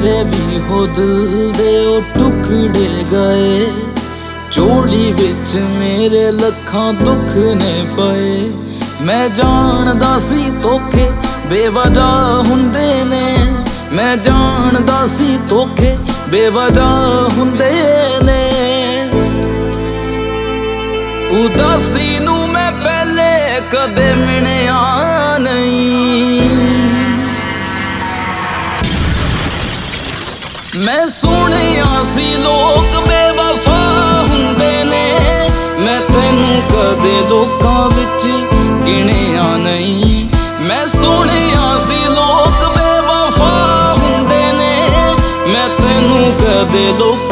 ਮੇਰੇ ਵੀ ਹੋ ਦਿਲ ਦੇ ਉਹ ਟੁਕੜੇ ਗਏ, ਝੋਲੀ ਵਿੱਚ ਮੇਰੇ ਲੱਖਾਂ ਦੁੱਖ ਨੇ ਪਏ। ਮੈਂ ਜਾਣਦਾ ਸੀ ਧੋਖੇ ਬੇਵਜ੍ਹਾ ਹੁੰਦੇ ਨੇ, ਮੈਂ ਜਾਣਦਾ ਸੀ ਧੋਖੇ ਬੇਵਜ੍ਹਾ ਹੁੰਦੇ ਨੇ। ਉਦਾਸੀ ਨੂੰ ਮੈਂ ਪਹਿਲੇ ਕਦੇ ਮਿਣਿਆ ਨਹੀਂ, ਮੈਂ ਸੁਣਿਆ ਸੀ ਲੋਕ ਬੇਵਫਾ ਹੁੰਦੇ ਨੇ, ਮੈਂ ਤੈਨੂੰ ਕਦੇ ਲੋਕਾਂ ਵਿੱਚ ਗਿਣਿਆ ਨਹੀਂ। ਮੈਂ ਸੁਣਿਆ ਸੀ ਲੋਕ ਬੇਵਫਾ ਹੁੰਦੇ ਨੇ, ਮੈਂ ਤੈਨੂੰ ਕਦੇ ਲੋਕਾਂ